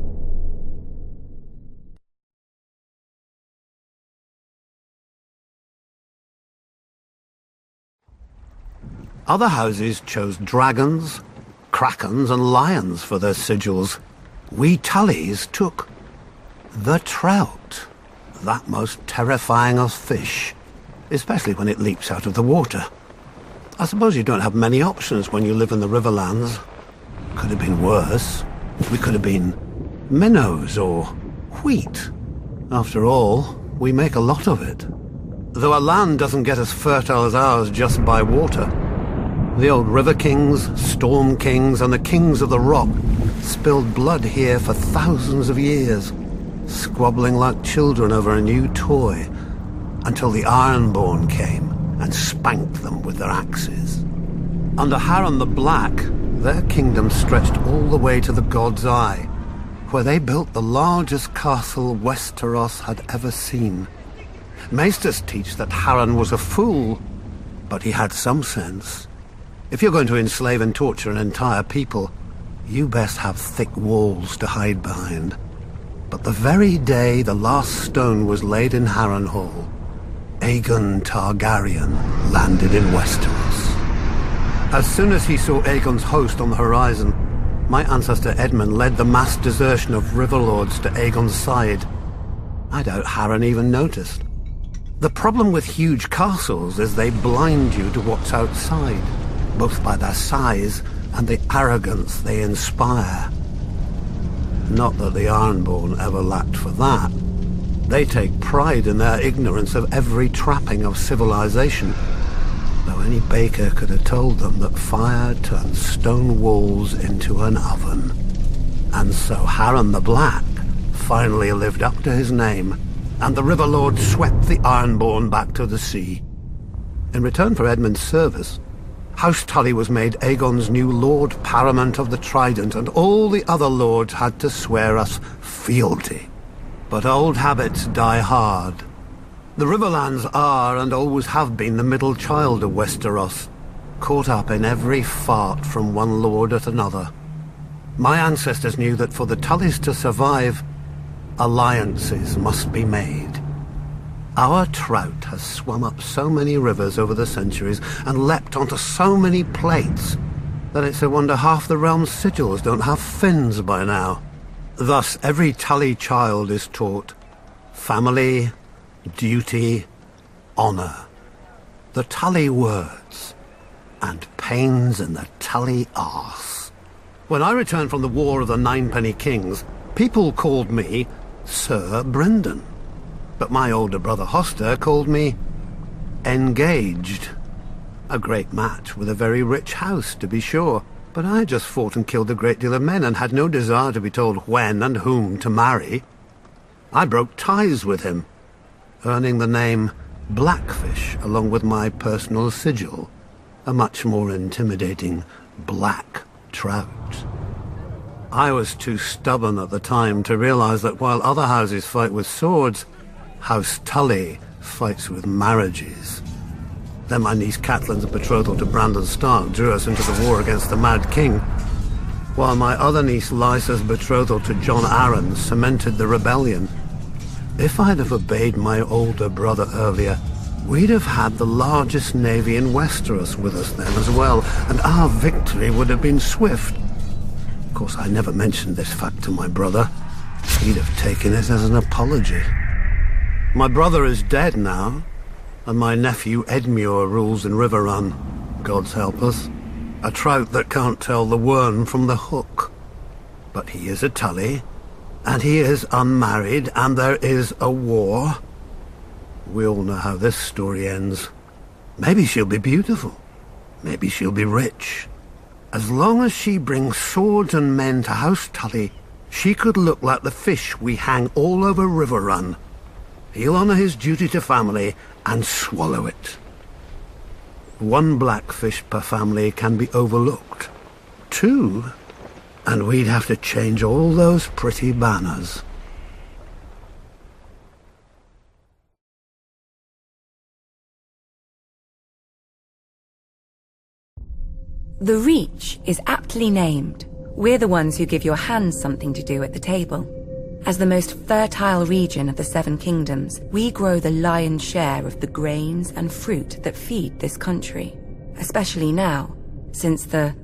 Other houses chose dragons, krakens, and lions for their sigils. We Tullys took the trout, that most terrifying of fish, especially when it leaps out of the water. I suppose you don't have many options when you live in the Riverlands. Could have been worse. We could have been minnows or wheat. After all, we make a lot of it. Though a land doesn't get as fertile as ours just by water. The old River Kings, Storm Kings, and the Kings of the Rock spilled blood here for thousands of years, squabbling like children over a new toy, until the Ironborn came and spanked them with their axes. Under Harren the Black, their kingdom stretched all the way to the God's Eye, where they built the largest castle Westeros had ever seen. Maesters teach that Harren was a fool, but he had some sense. If you're going to enslave and torture an entire people, you best have thick walls to hide behind. But the very day the last stone was laid in Harrenhal, Aegon Targaryen landed in Westeros. As soon as he saw Aegon's host on the horizon, my ancestor Edmund led the mass desertion of Riverlords to Aegon's side. I doubt Harren even noticed. The problem with huge castles is they blind you to what's outside, both by their size and the arrogance they inspire. Not that the Ironborn ever lacked for that. They take pride in their ignorance of every trapping of civilization, though any baker could have told them that fire turns stone walls into an oven. And so Harren the Black finally lived up to his name, and the River Lord swept the Ironborn back to the sea. In return for Edmund's service, House Tully was made Aegon's new Lord Paramount of the Trident, and all the other lords had to swear us fealty. But old habits die hard. The Riverlands are, and always have been, the middle child of Westeros, caught up in every fart from one lord at another. My ancestors knew that for the Tullys to survive, alliances must be made. Our trout has swum up so many rivers over the centuries and leapt onto so many plates that it's a wonder half the realm's sigils don't have fins by now. Thus, every Tully child is taught family, duty, honor, the Tully words, and pains in the Tully arse. When I returned from the War of the Ninepenny Kings, people called me Sir Brynden. But my older brother Hoster called me Engaged. A great match with a very rich house, to be sure, but I just fought and killed a great deal of men and had no desire to be told when and whom to marry. I broke ties with him, earning the name Blackfish along with my personal sigil, a much more intimidating black trout. I was too stubborn at the time to realize that while other houses fight with swords, House Tully fights with marriages. Then my niece Catelyn's betrothal to Brandon Stark drew us into the war against the Mad King, while my other niece Lysa's betrothal to Jon Arryn cemented the rebellion. If I'd have obeyed my older brother earlier, we'd have had the largest navy in Westeros with us then as well, and our victory would have been swift. Of course, I never mentioned this fact to my brother. He'd have taken it as an apology. My brother is dead now, and my nephew Edmure rules in Riverrun, God's help us. A trout that can't tell the worm from the hook. But he is a Tully, and he is unmarried, and there is a war. We all know how this story ends. Maybe she'll be beautiful. Maybe she'll be rich. As long as she brings swords and men to House Tully, she could look like the fish we hang all over Riverrun. He'll honor his duty to family and swallow it. One blackfish per family can be overlooked. Two, and we'd have to change all those pretty banners. The Reach is aptly named. We're the ones who give your hands something to do at the table. As the most fertile region of the Seven Kingdoms, we grow the lion's share of the grains and fruit that feed this country. Especially now, since the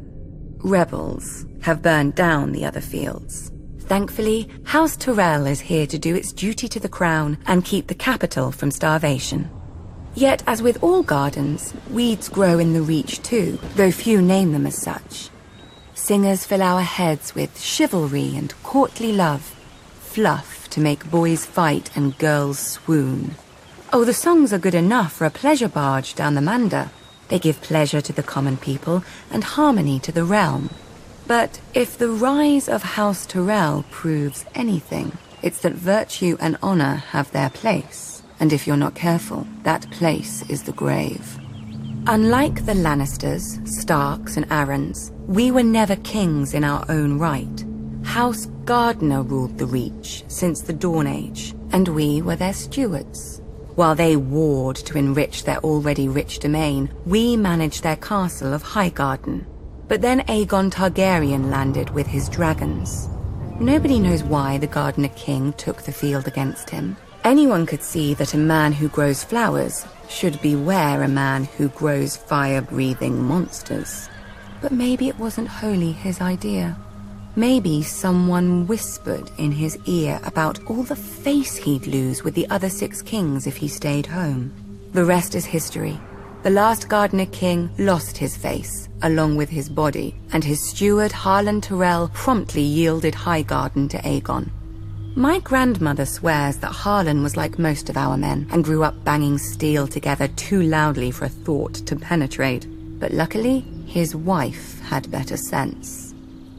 rebels have burned down the other fields. Thankfully, House Tyrell is here to do its duty to the crown and keep the capital from starvation. Yet, as with all gardens, weeds grow in the Reach too, though few name them as such. Singers fill our heads with chivalry and courtly love, fluff to make boys fight and girls swoon. Oh, the songs are good enough for a pleasure barge down the Manda. They give pleasure to the common people and harmony to the realm. But if the rise of House Tyrell proves anything, it's that virtue and honor have their place. And if you're not careful, that place is the grave. Unlike the Lannisters, Starks, and Arryns, we were never kings in our own right. House Gardner ruled the Reach since the Dawn Age, and we were their stewards. While they warred to enrich their already rich domain, we managed their castle of Highgarden. But then Aegon Targaryen landed with his dragons. Nobody knows why the Gardener King took the field against him. Anyone could see that a man who grows flowers should beware a man who grows fire-breathing monsters. But maybe it wasn't wholly his idea. Maybe someone whispered in his ear about all the face he'd lose with the other six kings if he stayed home. The rest is history. The last Gardener King lost his face, along with his body, and his steward Harlan Tyrell promptly yielded Highgarden to Aegon. My grandmother swears that Harlan was like most of our men and grew up banging steel together too loudly for a thought to penetrate. But luckily, his wife had better sense.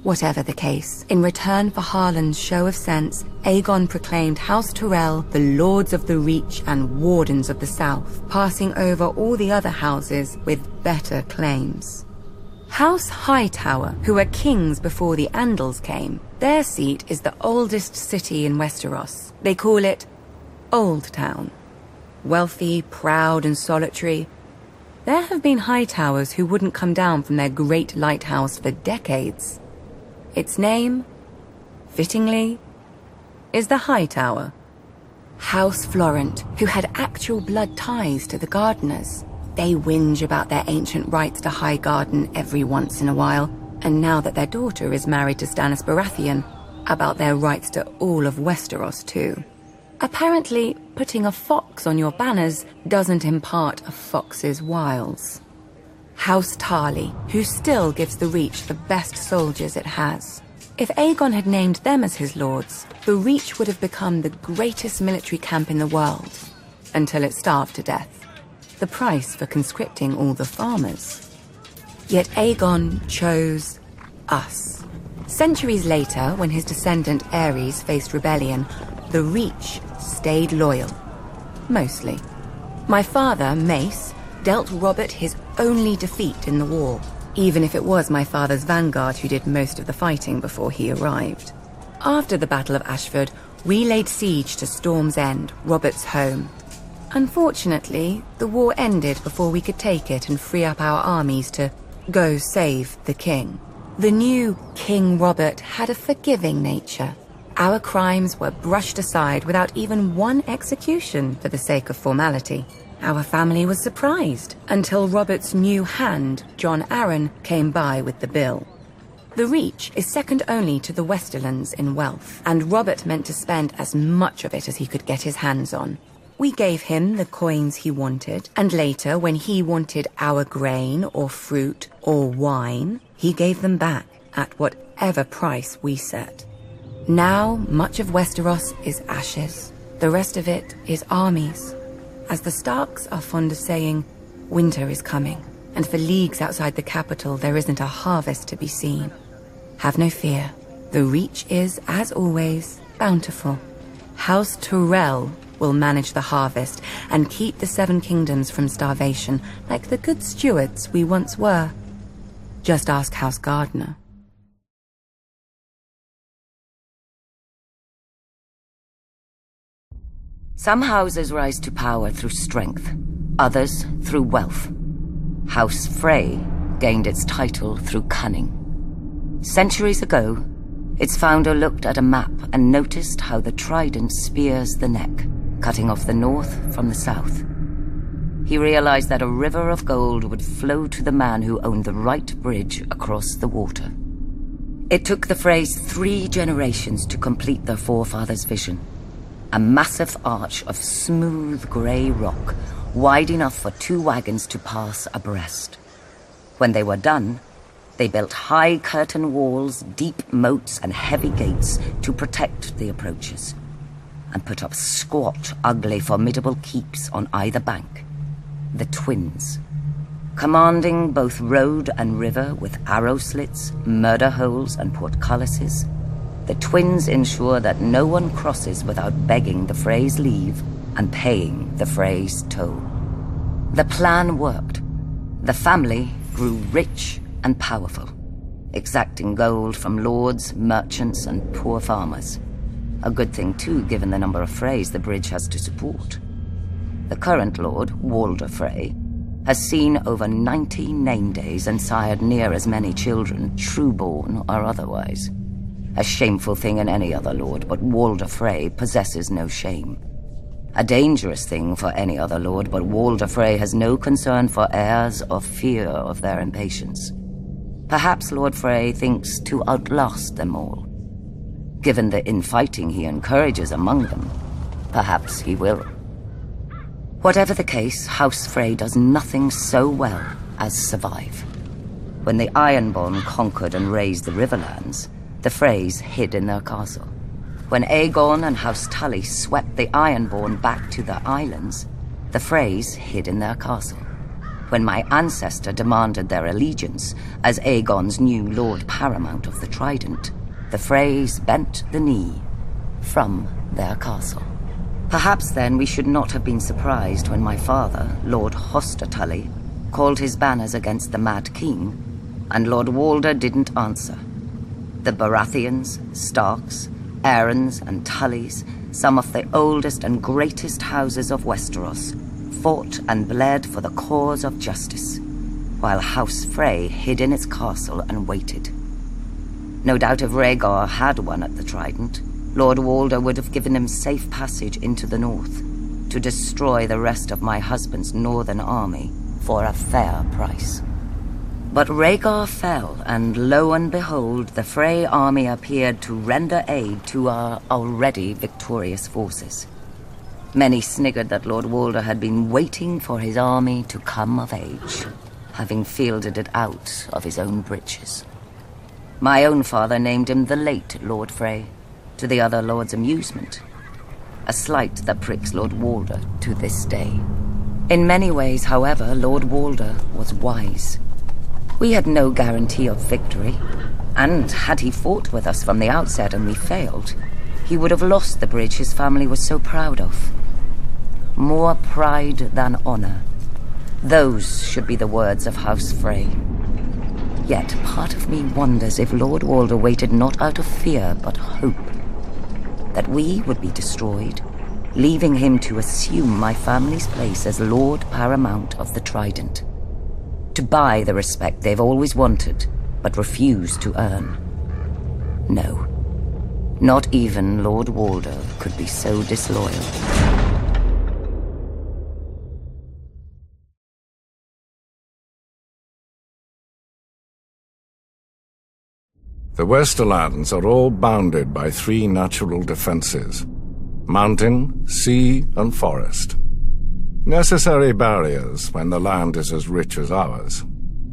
Whatever the case, in return for Harlan's show of sense, Aegon proclaimed House Tyrell the Lords of the Reach and Wardens of the South, passing over all the other houses with better claims. House Hightower, who were kings before the Andals came, their seat is the oldest city in Westeros. They call it Old Town. Wealthy, proud, and solitary, there have been Hightowers who wouldn't come down from their great lighthouse for decades. Its name, fittingly, is the Hightower. House Florent, who had actual blood ties to the Gardeners. They whinge about their ancient rights to Highgarden every once in a while, and now that their daughter is married to Stannis Baratheon, about their rights to all of Westeros too. Apparently, putting a fox on your banners doesn't impart a fox's wiles. House Tarly, who still gives the Reach the best soldiers it has. If Aegon had named them as his lords, the Reach would have become the greatest military camp in the world, until it starved to death. The price for conscripting all the farmers. Yet Aegon chose us. Centuries later, when his descendant Aerys faced rebellion, the Reach stayed loyal. Mostly. My father, Mace, dealt Robert his only defeat in the war, even if it was my father's vanguard who did most of the fighting before he arrived. After the Battle of Ashford, we laid siege to Storm's End, Robert's home. Unfortunately, the war ended before we could take it and free up our armies to go save the king. The new King Robert had a forgiving nature. Our crimes were brushed aside without even one execution for the sake of formality. Our family was surprised until Robert's new hand, Jon Arryn, came by with the bill. The Reach is second only to the Westerlands in wealth, and Robert meant to spend as much of it as he could get his hands on. We gave him the coins he wanted, and later, when he wanted our grain or fruit or wine, he gave them back at whatever price we set. Now, much of Westeros is ashes. The rest of it is armies. As the Starks are fond of saying, winter is coming, and for leagues outside the capital there isn't a harvest to be seen. Have no fear. The Reach is, as always, bountiful. House Tyrell will manage the harvest and keep the Seven Kingdoms from starvation, like the good stewards we once were. Just ask House Gardner. Some houses rise to power through strength, others through wealth. House Frey gained its title through cunning. Centuries ago, its founder looked at a map and noticed how the trident spears the neck, cutting off the north from the south. He realized that a river of gold would flow to the man who owned the right bridge across the water. It took the Freys three generations to complete their forefathers' vision. A massive arch of smooth grey rock, wide enough for two wagons to pass abreast. When they were done, they built high curtain walls, deep moats, and heavy gates to protect the approaches, and put up squat, ugly, formidable keeps on either bank. The Twins, commanding both road and river with arrow slits, murder holes, and portcullises. The Twins ensure that no one crosses without begging the Freys' leave and paying the Freys' toll. The plan worked. The family grew rich and powerful, exacting gold from lords, merchants, and poor farmers. A good thing, too, given the number of Freys the bridge has to support. The current lord, Walder Frey, has seen over ninety name days and sired near as many children, true-born or otherwise. A shameful thing in any other lord, but Walder Frey possesses no shame. A dangerous thing for any other lord, but Walder Frey has no concern for heirs or fear of their impatience. Perhaps Lord Frey thinks to outlast them all. Given the infighting he encourages among them, perhaps he will. Whatever the case, House Frey does nothing so well as survive. When the Ironborn conquered and razed the Riverlands, the Freys hid in their castle. When Aegon and House Tully swept the Ironborn back to their islands, the Freys hid in their castle. when my ancestor demanded their allegiance as Aegon's new Lord Paramount of the Trident, the Freys bent the knee from their castle. Perhaps then we should not have been surprised when my father, Lord Hoster Tully, called his banners against the Mad King, and Lord Walder didn't answer. The Baratheons, Starks, Aarons, and Tullys, some of the oldest and greatest houses of Westeros, fought and bled for the cause of justice, while House Frey hid in its castle and waited. No doubt if Rhaegar had won at the Trident, Lord Walder would have given him safe passage into the north, to destroy the rest of my husband's northern army for a fair price. But Rhaegar fell, and lo and behold, the Frey army appeared to render aid to our already victorious forces. Many sniggered that Lord Walder had been waiting for his army to come of age, having fielded it out of his own breeches. My own father named him the late Lord Frey, to the other lords' amusement, a slight that pricks Lord Walder to this day. In many ways, however, Lord Walder was wise. We had no guarantee of victory, and had he fought with us from the outset and we failed, he would have lost the bridge his family was so proud of. More pride than honor. Those should be the words of House Frey. Yet part of me wonders if Lord Walder waited not out of fear but hope, that we would be destroyed, leaving him to assume my family's place as Lord Paramount of the Trident, to buy the respect they've always wanted but refused to earn. No, not even Lord Walder could be so disloyal. The Westerlands are all bounded by three natural defenses: mountain, sea, and forest. Necessary barriers when the land is as rich as ours.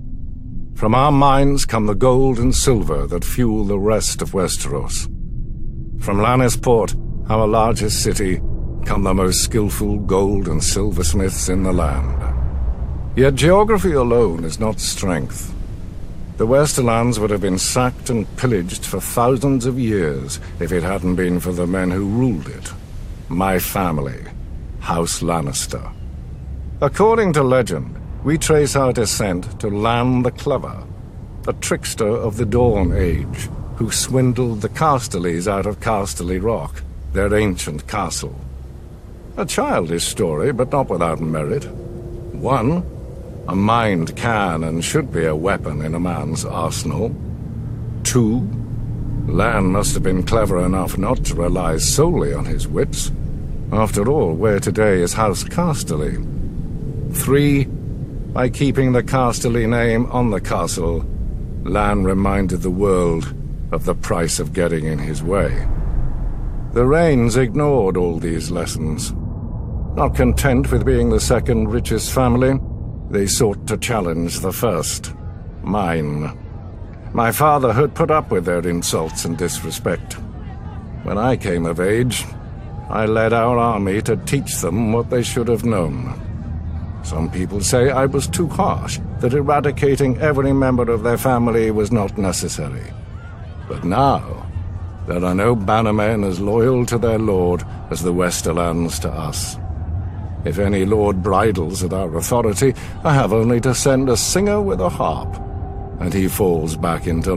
From our mines come the gold and silver that fuel the rest of Westeros. From Lannisport, our largest city, come the most skillful gold and silversmiths in the land. Yet geography alone is not strength. The Westerlands would have been sacked and pillaged for thousands of years if it hadn't been for the men who ruled it. My family, House Lannister. According to legend, we trace our descent to Lann the Clever, a trickster of the Dawn Age, who swindled the Casterlys out of Casterly Rock, their ancient castle. A childish story, but not without merit. One, a mind can and should be a weapon in a man's arsenal. Two, Lann must have been clever enough not to rely solely on his wits. After all, where today is House Casterly? Three, by keeping the Casterly name on the castle, Lann reminded the world of the price of getting in his way. The Rains ignored all these lessons. Not content with being the second richest family, they sought to challenge the first, mine. My father had put up with their insults and disrespect. When I came of age, I led our army to teach them what they should have known. Some people say I was too harsh, that eradicating every member of their family was not necessary. But now, there are no bannermen as loyal to their lord as the Westerlands to us. If any lord bridles at our authority, I have only to send a singer with a harp, and he falls back into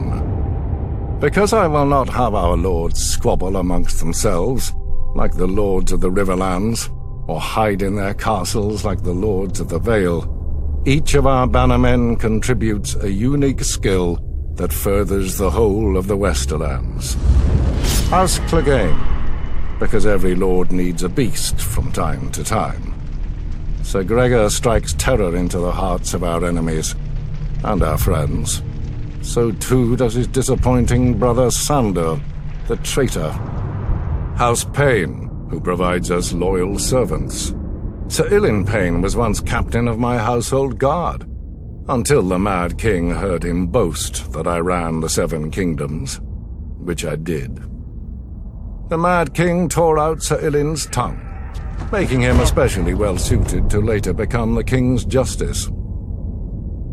line. Because I will not have our lords squabble amongst themselves, like the lords of the Riverlands, or hide in their castles like the lords of the Vale, each of our bannermen contributes a unique skill that furthers the whole of the Westerlands. House Clegane, because every lord needs a beast from time to time. Sir Gregor strikes terror into the hearts of our enemies, and our friends. So too does his disappointing brother Sandor, the traitor. House Payne, who provides us loyal servants. Sir Ilyn Payne was once captain of my household guard, until the Mad King heard him boast that I ran the Seven Kingdoms, which I did. The Mad King tore out Sir Ilyn's tongue, making him especially well-suited to later become the King's Justice.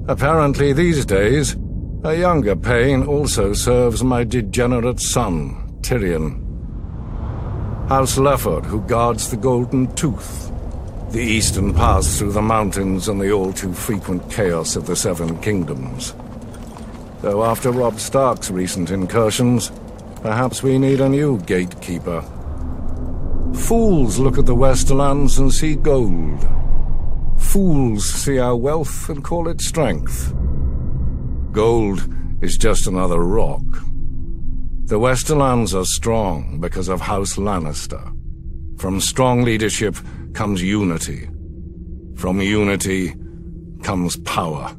Apparently these days, a younger Pain also serves my degenerate son, Tyrion. House Lefford, who guards the Golden Tooth, the eastern pass through the mountains and the all-too-frequent chaos of the Seven Kingdoms. Though after Robb Stark's recent incursions, perhaps we need a new gatekeeper. Fools look at the Westerlands and see gold. Fools see our wealth and call it strength. Gold is just another rock. The Westerlands are strong because of House Lannister. From strong leadership comes unity. From unity comes power.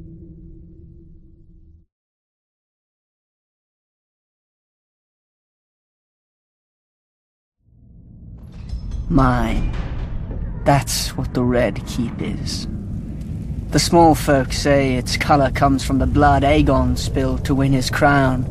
Mine. That's what the Red Keep is. The small folk say its color comes from the blood Aegon spilled to win his crown.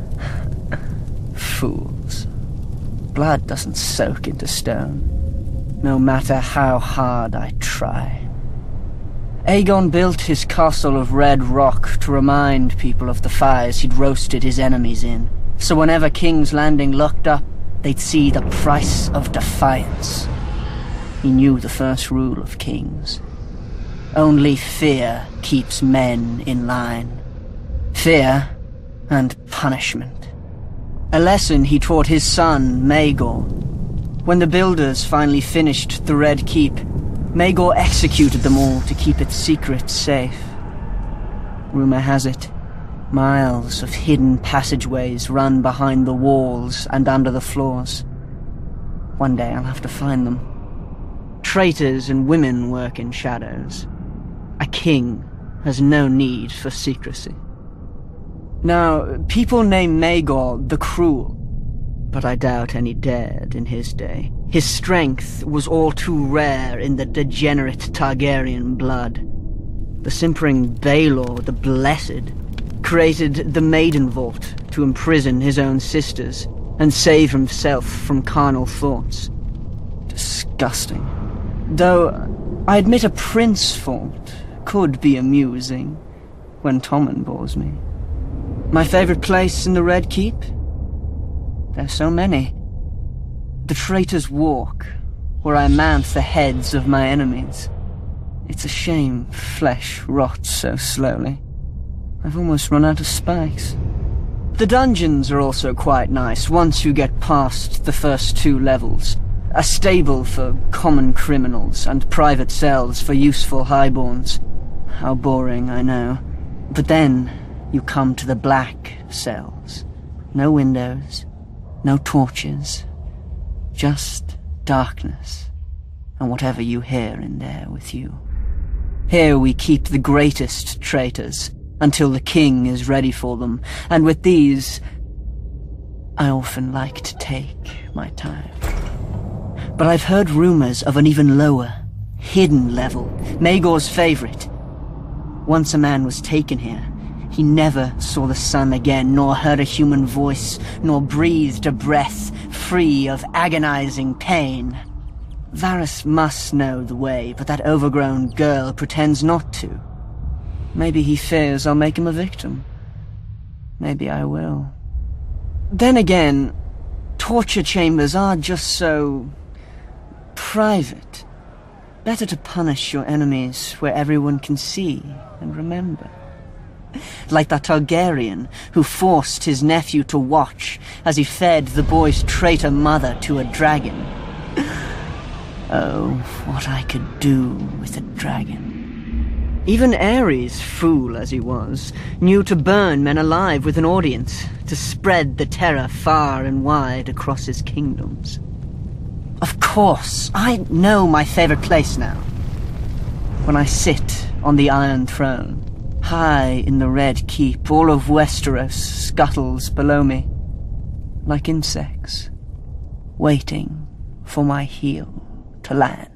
Fools. Blood doesn't soak into stone, no matter how hard I try. Aegon built his castle of red rock to remind people of the fires he'd roasted his enemies in, so whenever King's Landing looked up, they'd see the price of defiance. He knew the first rule of kings. Only fear keeps men in line. Fear and punishment. A lesson he taught his son, Maegor. When the builders finally finished the Red Keep, Maegor executed them all to keep its secrets safe. Rumor has it, miles of hidden passageways run behind the walls and under the floors. One day I'll have to find them. Traitors and women work in shadows. A king has no need for secrecy. Now, people name Maegor the Cruel, but I doubt any dared in his day. His strength was all too rare in the degenerate Targaryen blood. The simpering Baelor the Blessed created the Maiden Vault to imprison his own sisters and save himself from carnal thoughts. Disgusting. Though, I admit a Prince Vault could be amusing when Tommen bores me. My favorite place in the Red Keep? There's so many. The Traitor's Walk, where I mount the heads of my enemies. It's a shame flesh rots so slowly. I've almost run out of spikes. The dungeons are also quite nice once you get past the first two levels. A stable for common criminals and private cells for useful highborns. How boring, I know. But then you come to the black cells. No windows, no torches, just darkness, and whatever you hear in there with you. Here we keep the greatest traitors, until the king is ready for them, and with these, I often like to take my time. But I've heard rumors of an even lower, hidden level, Maegor's favorite. Once a man was taken here, he never saw the sun again, nor heard a human voice, nor breathed a breath free of agonizing pain. Varys must know the way, but that overgrown girl pretends not to. Maybe he fears I'll make him a victim. Maybe I will. Then again, torture chambers are just so private. Better to punish your enemies where everyone can see and remember. Like that Targaryen who forced his nephew to watch as he fed the boy's traitor mother to a dragon. Oh, what I could do with a dragon. Even Aerys, fool as he was, knew to burn men alive with an audience, to spread the terror far and wide across his kingdoms. Of course, I know my favorite place now. When I sit on the Iron Throne, high in the Red Keep, all of Westeros scuttles below me, like insects, waiting for my heel to land.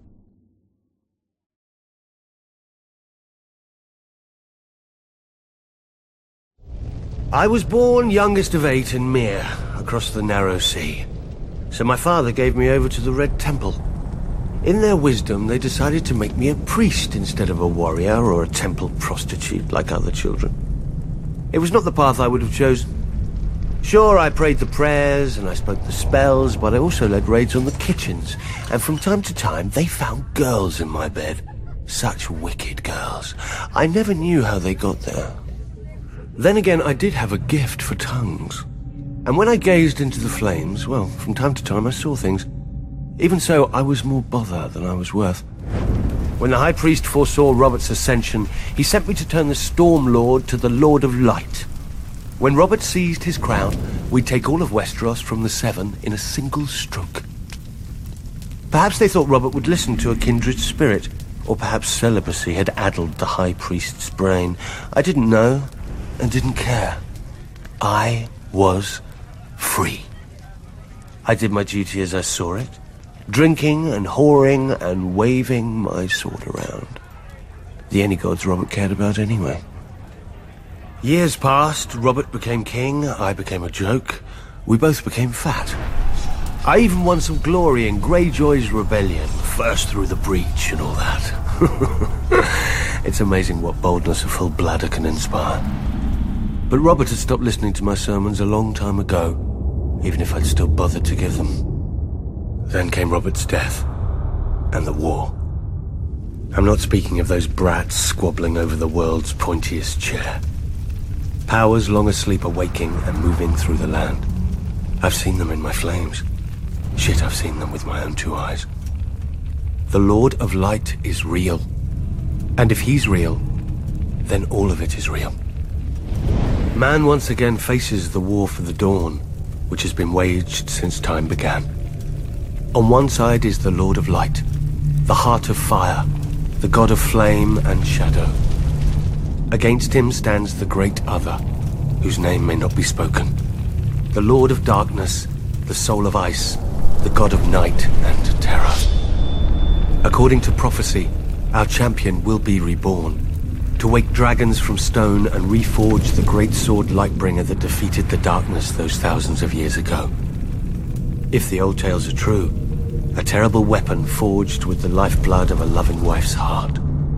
I was born youngest of eight in Myr, across the narrow sea. So my father gave me over to the Red Temple. In their wisdom, they decided to make me a priest instead of a warrior or a temple prostitute like other children. It was not the path I would have chosen. Sure, I prayed the prayers and I spoke the spells, but I also led raids on the kitchens, and from time to time they found girls in my bed. Such wicked girls. I never knew how they got there. Then again, I did have a gift for tongues. And when I gazed into the flames, well, from time to time I saw things. Even so, I was more bother than I was worth. When the High Priest foresaw Robert's ascension, he sent me to turn the Storm Lord to the Lord of Light. When Robert seized his crown, we'd take all of Westeros from the Seven in a single stroke. Perhaps they thought Robert would listen to a kindred spirit, or perhaps celibacy had addled the High Priest's brain. I didn't know, and didn't care. I was free. I did my duty as I saw it, drinking and whoring and waving my sword around. The only gods Robert cared about anyway. Years passed, Robert became king, I became a joke, we both became fat. I even won some glory in Greyjoy's rebellion, first through the breach and all that. It's amazing what boldness a full bladder can inspire. But Robert had stopped listening to my sermons a long time ago, even if I'd still bothered to give them. Then came Robert's death, and the war. I'm not speaking of those brats squabbling over the world's pointiest chair. Powers long asleep are waking and moving through the land. I've seen them in my flames. Shit, I've seen them with my own two eyes. The Lord of Light is real. And if he's real, then all of it is real. Man once again faces the war for the dawn, which has been waged since time began. On one side is the Lord of Light, the heart of fire, the god of flame and shadow. Against him stands the great other, whose name may not be spoken. The Lord of Darkness, the soul of ice, the god of night and terror. According to prophecy, our champion will be reborn, to wake dragons from stone and reforge the great sword Lightbringer that defeated the darkness those thousands of years ago. If the old tales are true, a terrible weapon forged with the lifeblood of a loving wife's heart.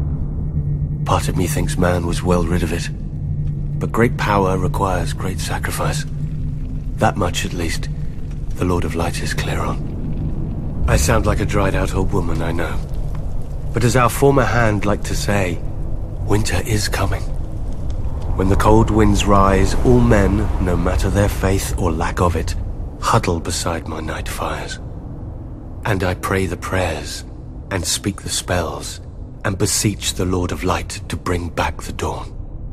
Part of me thinks man was well rid of it. But great power requires great sacrifice. That much, at least, the Lord of Light is clear on. I sound like a dried-out old woman, I know. But as our former hand liked to say, winter is coming. When the cold winds rise, all men, no matter their faith or lack of it, huddle beside my night fires. And I pray the prayers, and speak the spells, and beseech the Lord of Light to bring back the dawn.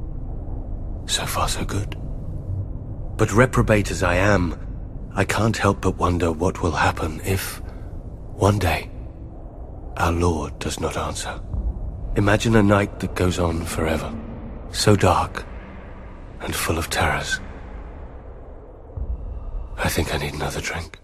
So far, so good. But reprobate as I am, I can't help but wonder what will happen if, one day, our Lord does not answer. Imagine a night that goes on forever, so dark and full of terrors. I think I need another drink.